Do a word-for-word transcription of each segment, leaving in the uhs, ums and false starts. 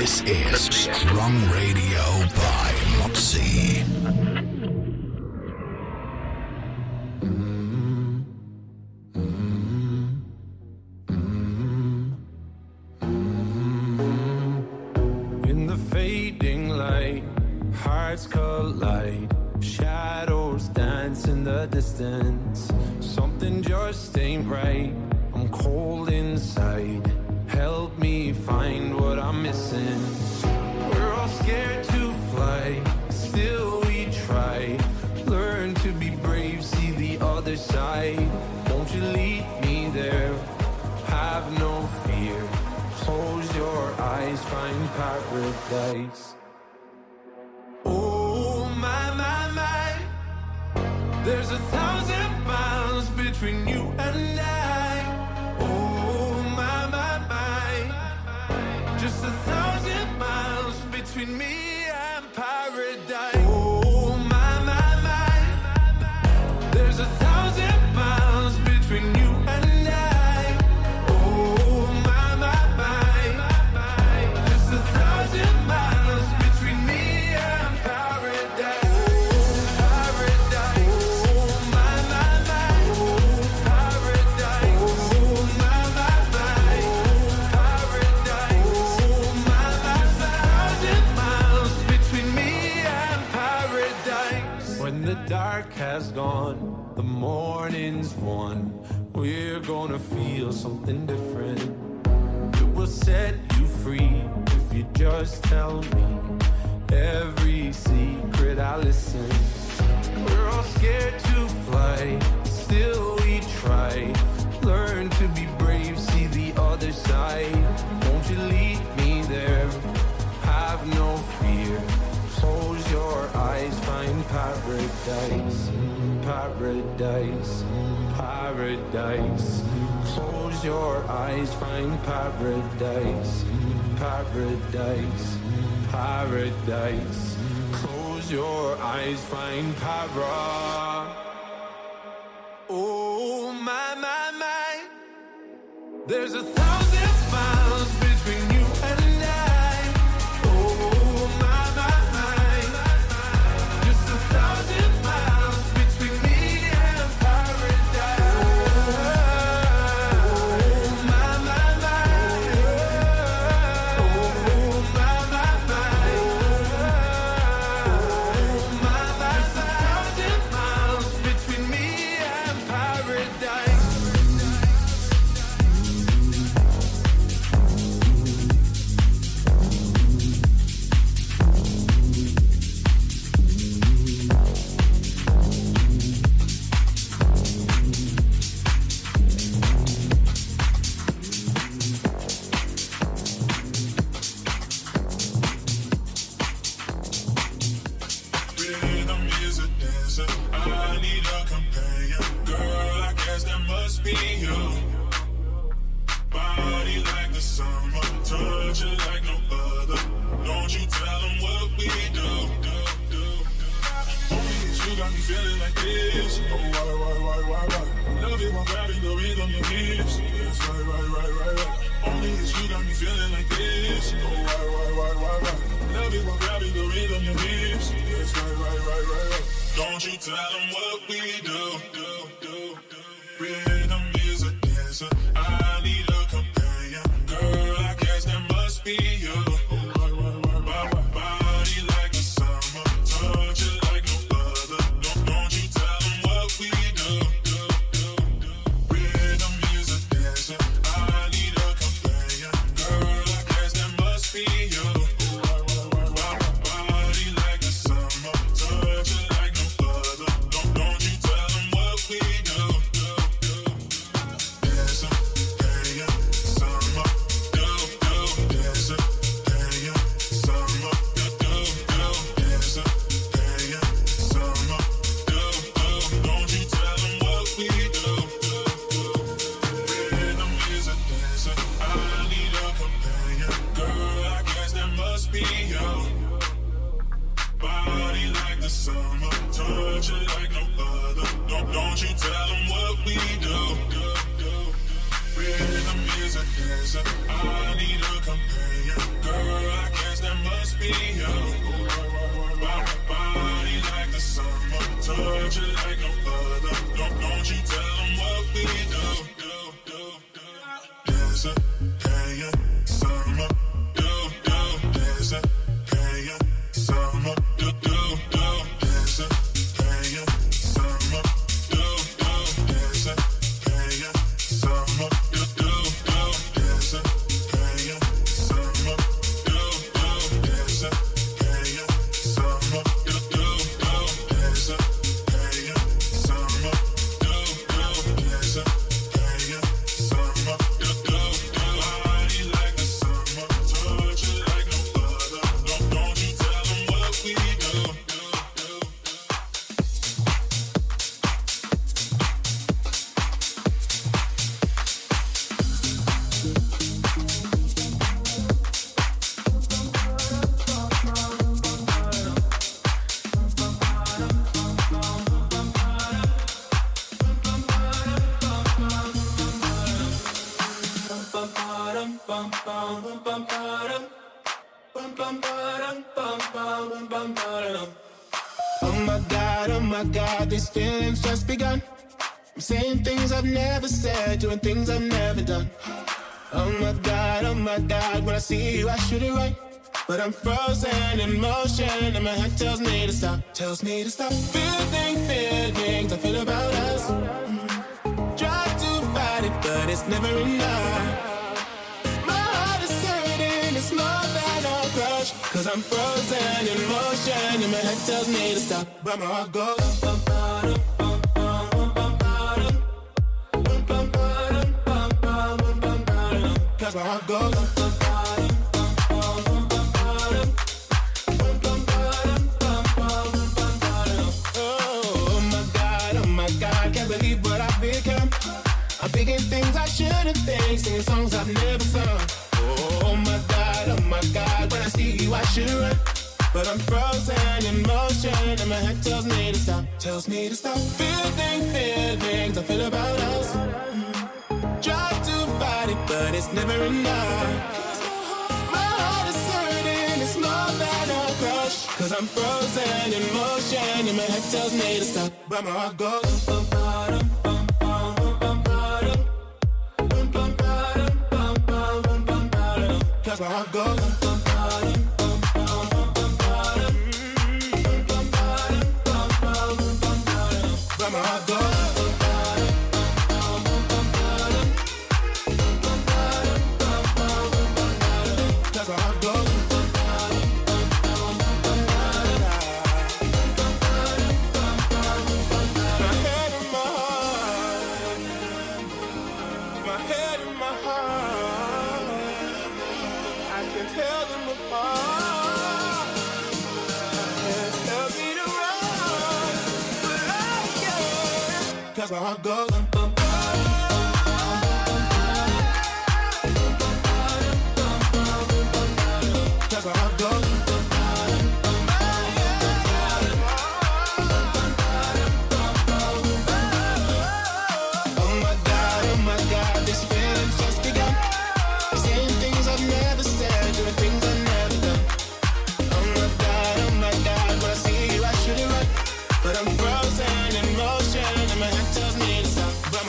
This is Strong Radio by Moxie. In the fading light, hearts collide. Shadows dance in the distance. Something just ain't right. I'm cold inside. Help me find what I'm missing. We're all scared to fly, still we try. Learn to be brave, see the other side. Won't you lead me there? Have no fear. Close your eyes, find paradise. Oh my, my, my. There's a thousand miles between you and I. Oh my, my, my. Just a thousand miles between me and paradise. Oh my, my, my. There's a thousand miles between you and I. Oh my, my, my. Just a thousand miles between me and paradise. Dark has gone, the morning's won. We're gonna feel something different. It will set you free if you just tell me every secret I listen. We're all scared to fly, still we try. Learn to be brave, see the other side. Won't you lead me there? Have no fear. Close your eyes, find paradise, paradise, paradise. Close your eyes, find paradise, paradise, paradise. Close your eyes, find para. Oh my, my, my. There's a thousand miles between you and I. Rhythm is a dancer. I need a companion. Girl, I can't me up. Body, body like the summer, touch it like no other. Don't, don't you tell them what we do, do, do, do. Desert, hey, summer, do, do. Desert, hey, summer, do, do, do. Desert, hey, summer, do, do. Desert, hey, summer, do, do, do. Desert, hey, summer, do, do. Desert, hey, summer, do, do, do. Desert, hey, summer, do, do. Desert, hey, summer, do, do, do. Body like the summer, touch it like no other. Don't, don't you tell them what we do, do, do, do. Oh my God, oh my God, these feelings just begun. I'm saying things I've never said, doing things I've never done. Oh my God, oh my God, when I see you I shoot it right, but I'm frozen in motion and my head tells me to stop, tells me to stop. Feeling feelings I feel about us. Try to fight it, but it's never enough. My heart is hurting, it's more than a crush, cause I'm frozen in motion and my head tells me to stop, but my heart goes bum, bum, bum, bum, bum, bum, bum, bum, bum, bum, bum, bum, bum, cause my heart goes bum, bum, bum, bum, bum, bum, bum, bum, bum, bum, bum, bum. Oh my God, oh my God, can't believe what I've become. I'm thinking things I shouldn't think, singing songs I've never sung. Oh my God, oh my God, when I see you I should run, but I'm frozen in motion and my head tells me to stop, tells me to stop. Feeling feelings I feel about us. Try to fight it, but it's never enough. My heart is hurting, it's more than a crush, cause I'm frozen in motion and my head tells me to stop, but my heart goes bum, bum, bum, bum, bum, bum, bum, bum, bum, bum, bum, bum, cause my heart goes bum, bum, bum, bum, bum, bum, bum, bum, bum, bum, but my heart goes bum, bum, bum, bum, bum, cause my heart goes bum, bum, bum, bum, my head and my heart, my head and my heart, I can tell them apart. Can't tell me to run, but I can, cause my heart goes bum, bum, bum, cause my heart goes bum, bum, oh my God, oh my God, these feelings just begun. I'm saying things I've never said, doing things I've never done. Oh my God, oh my God, when I see you I should it right, but I'm frozen in motion and my head tells me to stop, but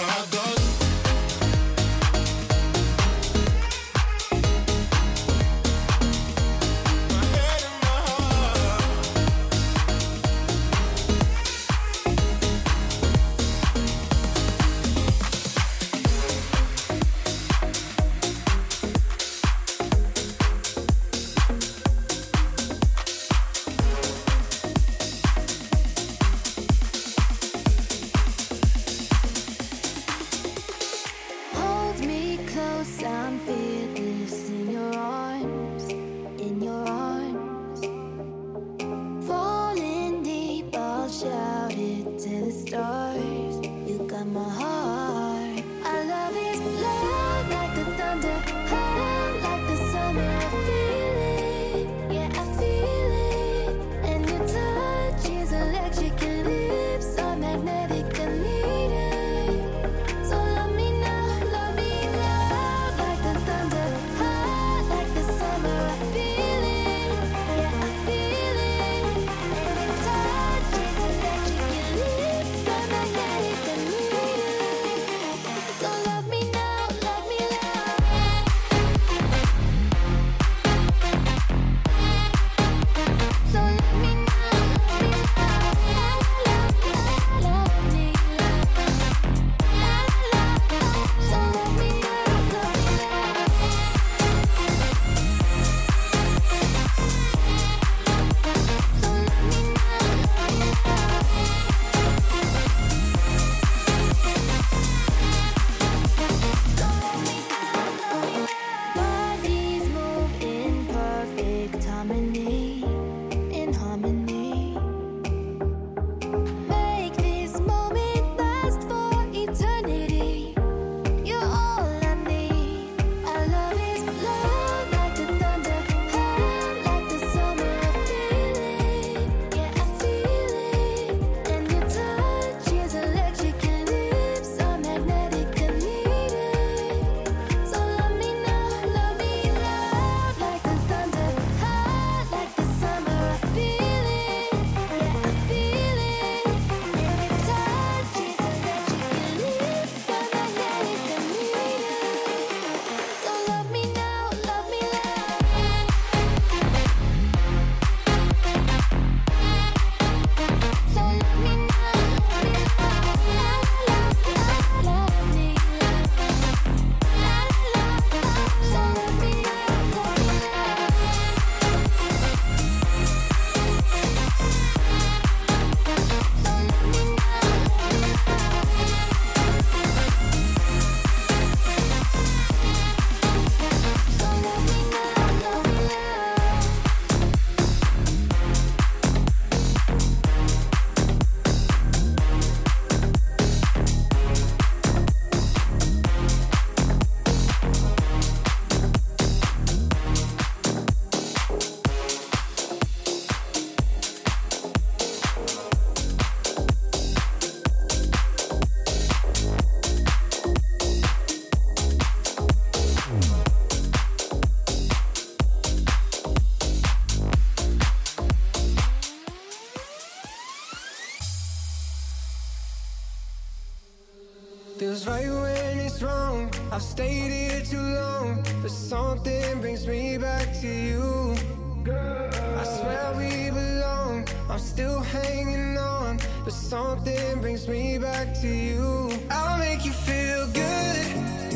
I've stayed here too long, but something brings me back to you. I swear we belong, I'm still hanging on, but something brings me back to you. I'll make you feel good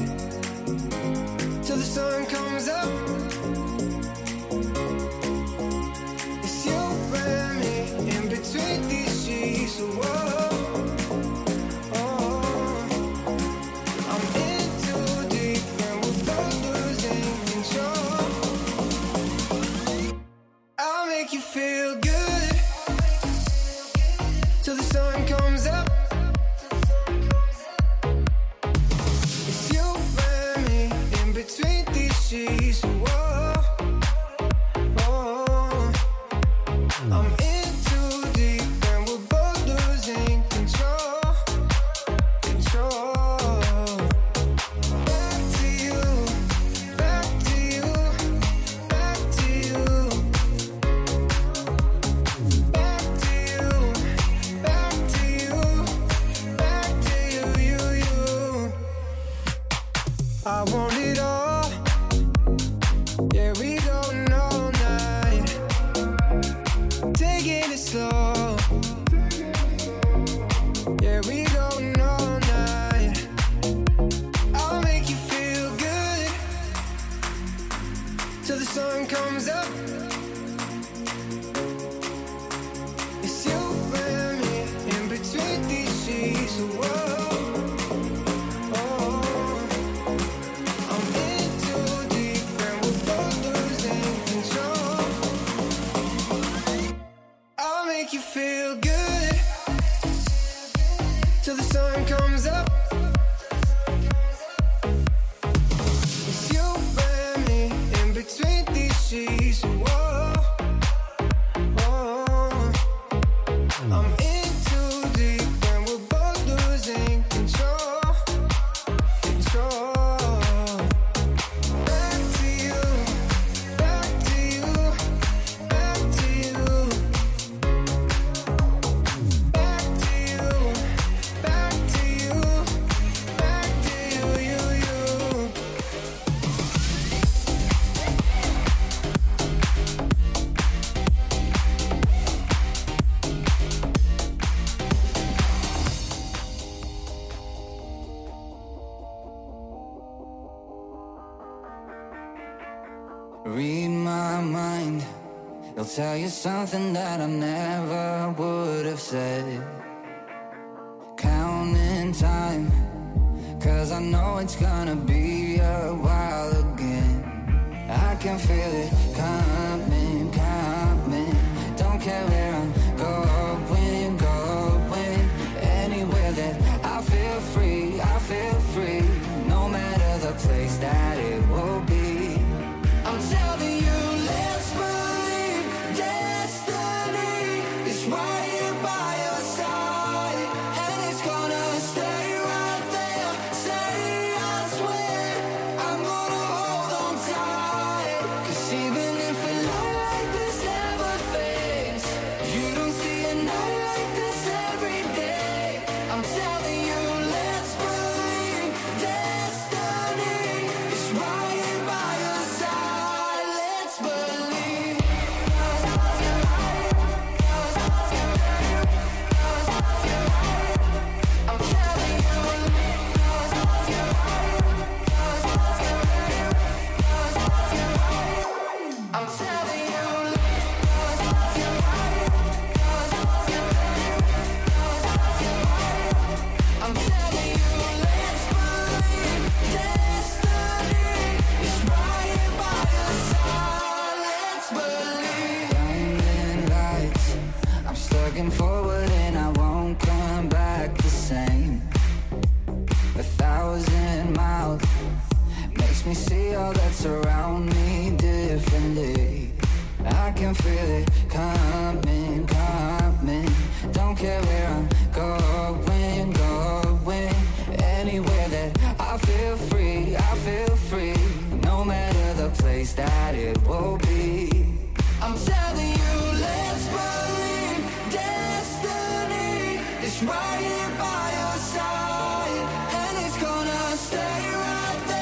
till the sun comes up. It's you and me in between these sheets. Whoa. Make you feel good till the sun comes up. It's you and me in between these sheets. Whoa, oh, I'm in too deep and we're both losing control, control. Back to you, back to you, back to you. I want it all, yeah, we going all night, taking it slow, yeah, we going all night. I'll make you feel good till the sun comes up. It's you and me in between these sheets. Whoa. Make you feel good till the sun comes up. It's you and me in between these sheets. Whoa, oh, I'm in too deep and we're both losing control, control. Back to you, back to you, back to you. Read my mind, it'll tell you something that I never would have said. Counting time, cause I know it's gonna be a while again. I can feel it coming, coming. Don't care where I'm going, going. Anywhere that I feel free, I feel free. No matter the place that it will be. I'm telling you, let's believe destiny is right here by your side, and it's gonna stay right there. Say I swear, I'm gonna hold on tight. Cause even if a love like this never fades, you don't see a night like this every day. I'm telling you, let's believe destiny is right here by your side. Let's believe. I'm telling you. I'm telling you. I'm telling you, let's believe destiny is right here by your side. Let's believe. Blinding lights, I'm stuck in forward and I won't come back the same. A thousand miles makes me see all that's around me differently. I can feel it coming, coming. Don't care where I'm going, going. Anywhere that I feel free, I feel free. No matter the place that it will be. I'm telling you, let's believe destiny is right here by your side, and it's gonna stay right there.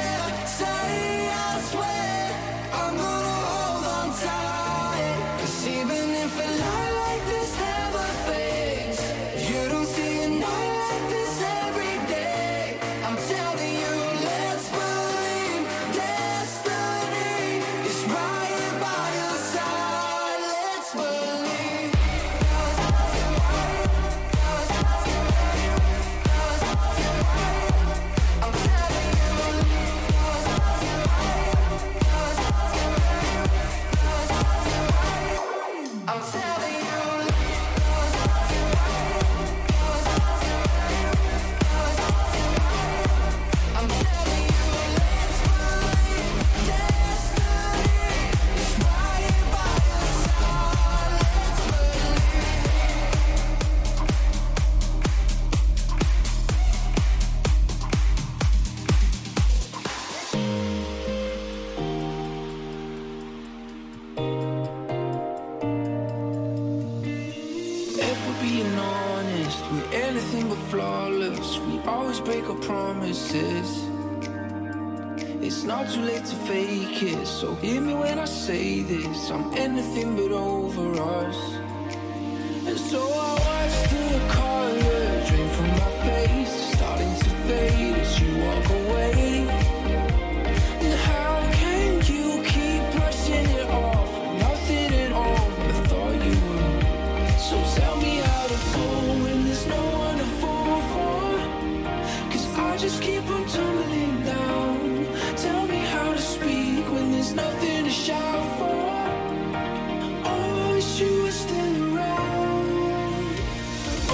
anything but flawless. We always break our promises. It's not too late to fake it, so hear me when I say this. I'm anything but over us. And so I watch the color drain from my face, starting to fade as you walk away. And how can you keep brushing it off? Nothing at all, never thought you would. So tell me how to fall when there's no one to fall for. Cause I just keep on tumbling down. Tell me how to speak when there's nothing to shout for. Oh, I wish you were still around. Oh,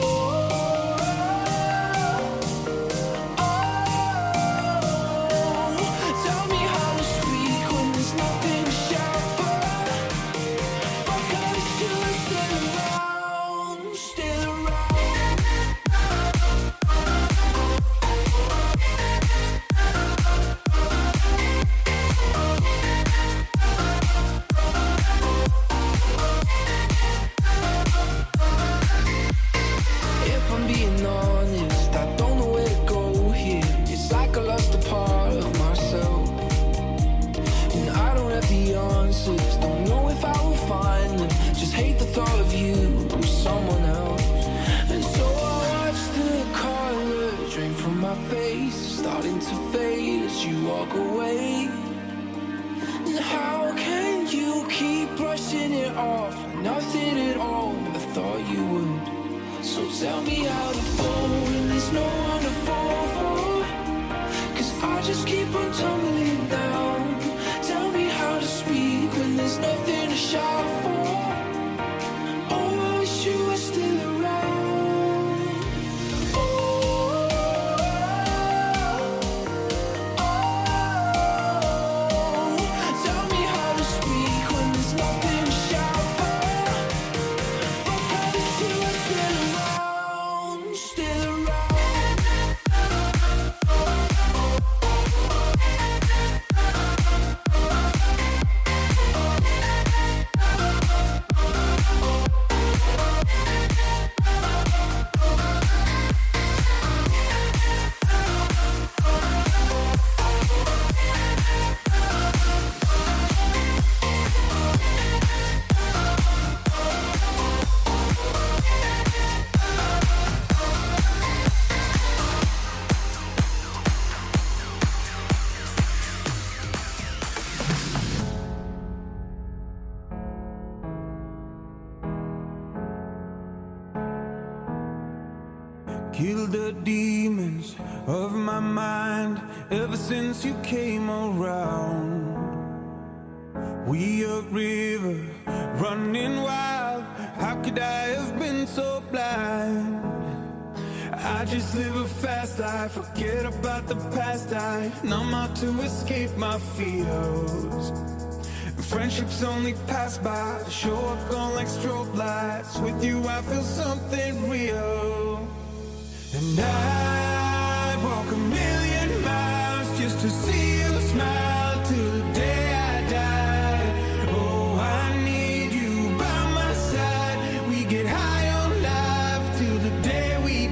oh, oh. Tell me how to speak when there's nothing to shout for. Fuck, I wish you were still around, still around. Don't know if I will find them. Just hate the thought of you with someone else. And so I watch the color drain from my face, starting to fade as you walk away. And how can you keep brushing it off? Nothing at all, never thought you would. So tell me how to fall when there's no one to fall for. Cause I just keep on tumbling down. Tell me how to speak when there's nothing to shout for. Oh, I wish you were still around. Oh, oh, oh. Tell me how to speak when there's nothing to shout for. Fuck, I wish you were still around, still around. Kill the demons of my mind ever since you came around. We a river running wild. How could I have been so blind? I just live a fast life, forget about the past. I numb out to escape my fears. Friendships only pass by, show up gone like strobe lights. With you I feel something real. And I'd walk a million miles just to see you smile till the day I die. Oh, I need you by my side. We get high on life till the day we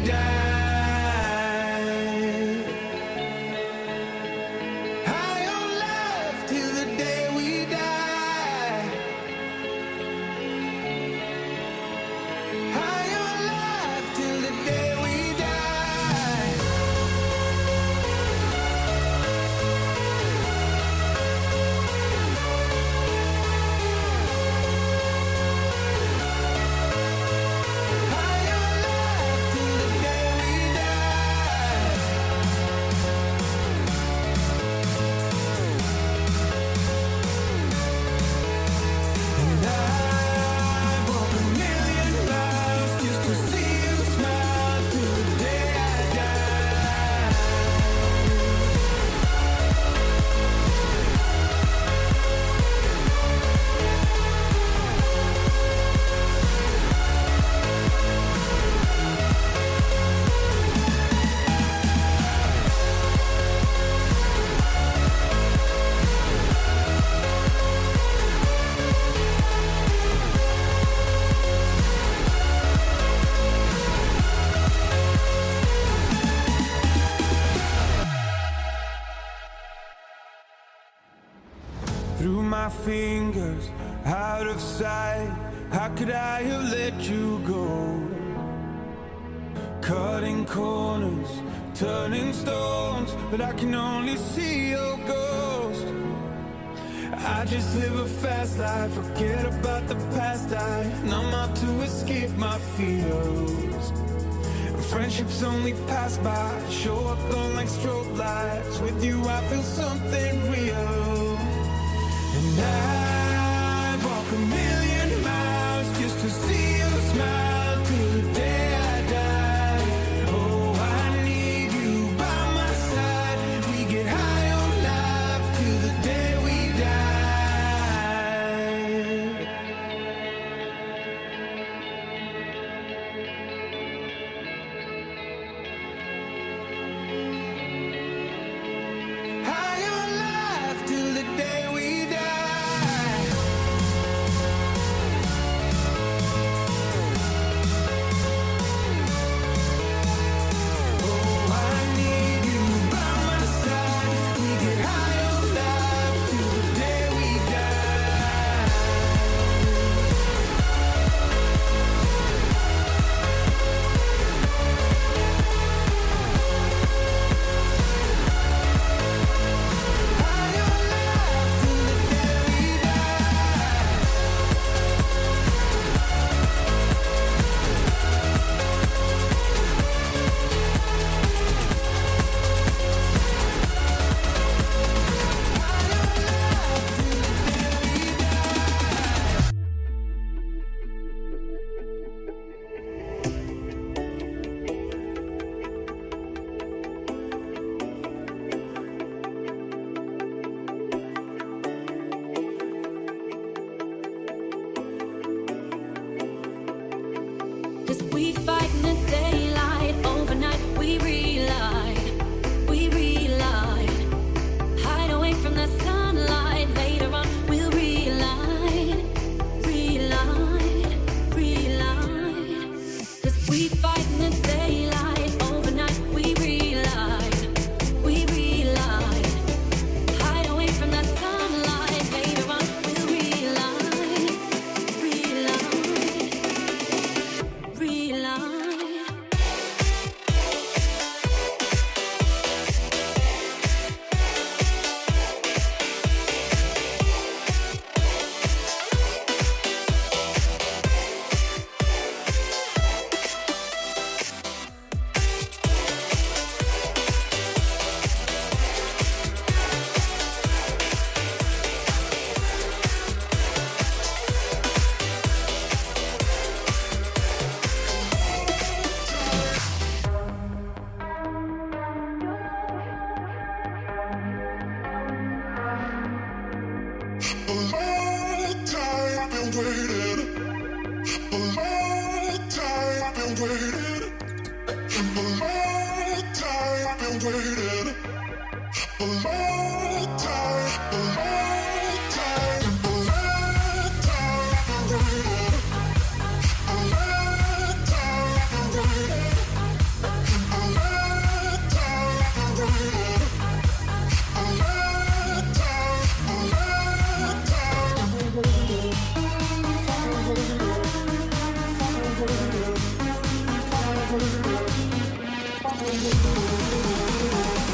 die. High on life till the day we die. High on life till the day we die. through my fingers, out of sight. How could I have let you go? Cutting corners, turning stones, but I can only see your ghost. I just live a fast life, forget about the past. I numb out to escape my fears. Friendships only pass by, show up on like strobe lights. With you I feel something real. And I walk a million miles just to see you smile till the day I die. Oh, I need you by my side. We get high on life till the day we die. We'll be right back.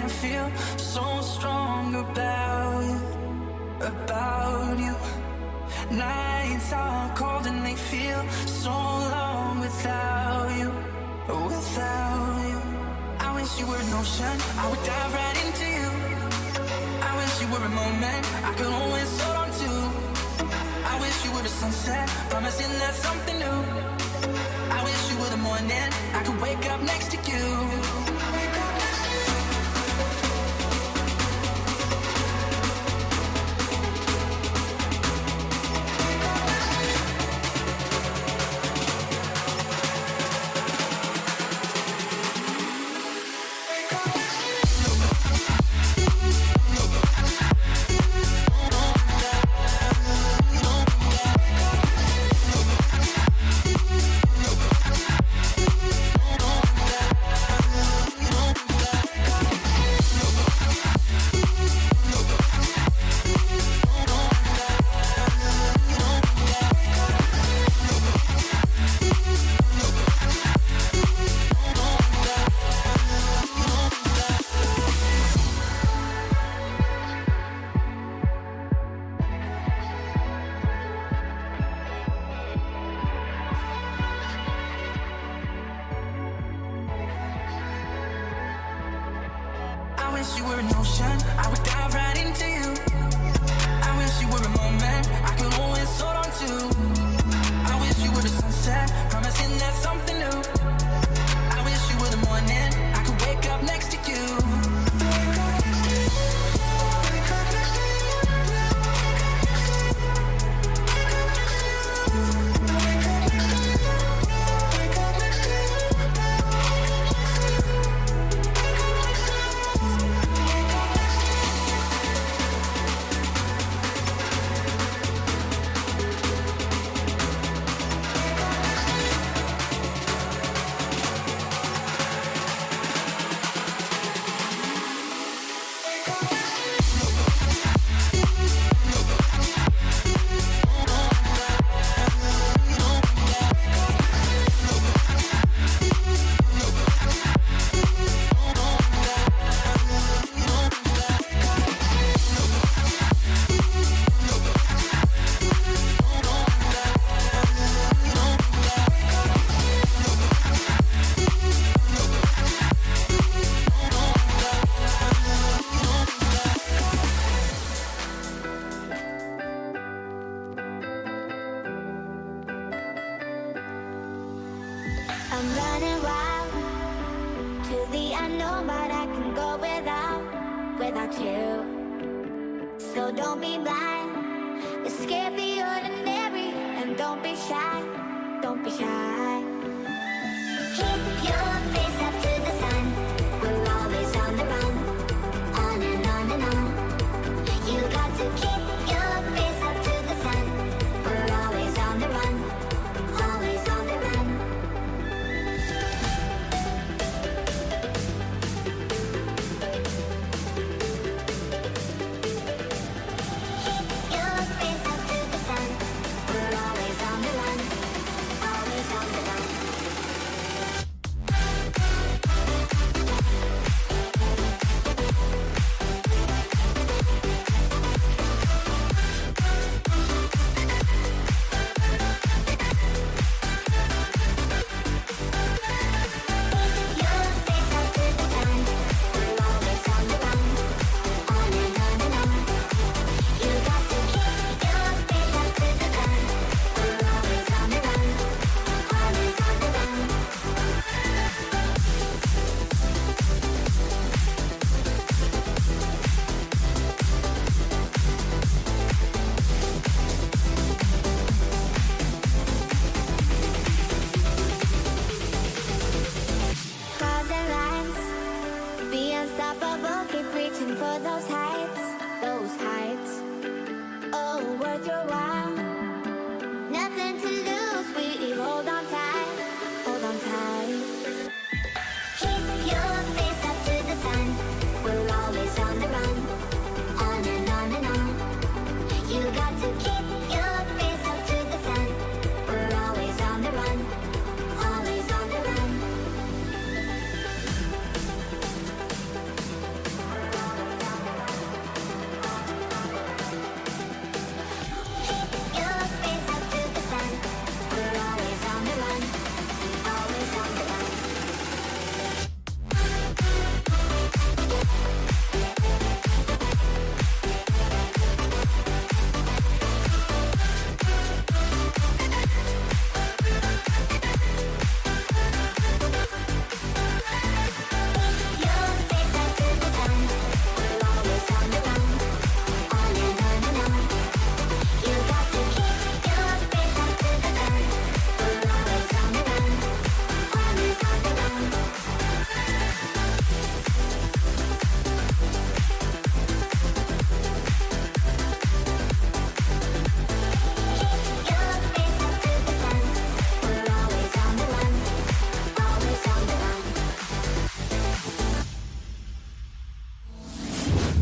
can feel so strong about you, about you. Nights are cold and they feel so long without you, without you. I wish you were an ocean, I would dive right into you. I wish you were a moment I could always hold on to. I wish you were a sunset, promising there's something new. I wish you were the morning I could wake up next to you.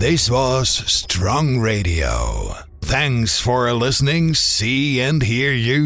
This was Strong Radio. Thanks for listening. See and hear you